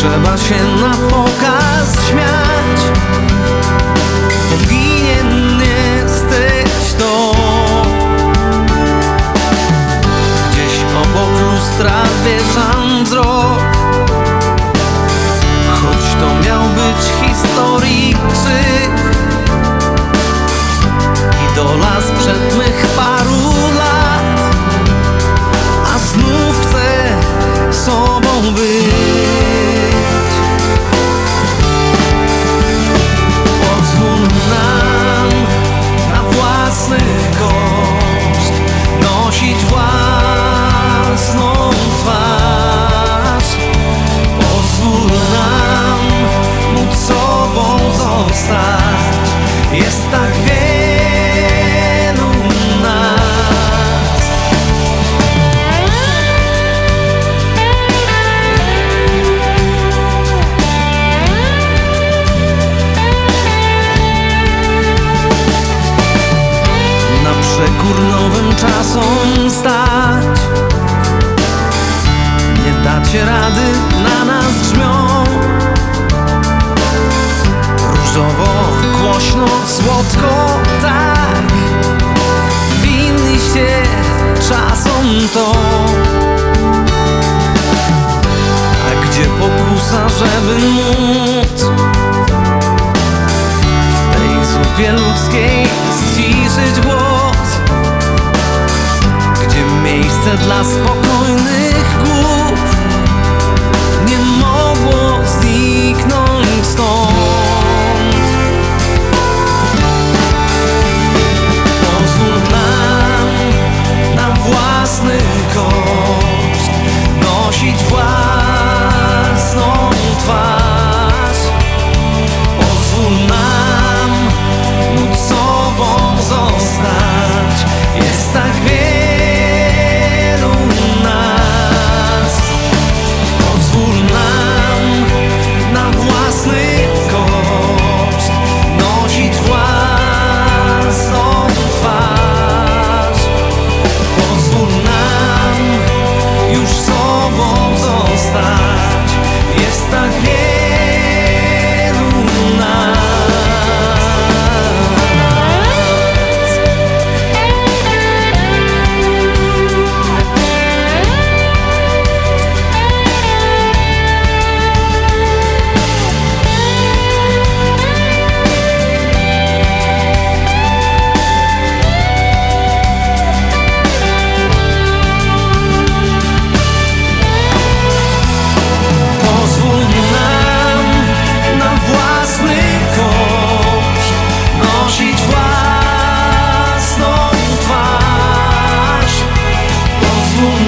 trzeba się na pokaz śmiać. Powinien jesteś to. Gdzieś obok lustra wieszam wzrok, choć to miał być historii krzyk. Idola sprzed mych paru lat, a znów chcę sobą być. Pozwól nam na własny koszt nosić własną twarz. Pozwól nam móc sobą zostać. Jest tak wielu nas. Na przekór nowym czasom stać. Nie dacie rady, na nas grzmią. Różowo, głośno, słodko, tak. Winniście czasom to. A gdzie pokusa, żeby móc w tej zupie ludzkiej ściszyć głos? Gdzie miejsce dla spokojnych głów nie mogło zniknąć stąd? Własny koszt nosić własną twarz. Pozwól nam móc sobą zostać. Jest tak wielu nas. Pozwól nam na własny koszt nosić własną twarz. Już sobą zostać. Jest tak wielu nas. Własną twarz. Pozwól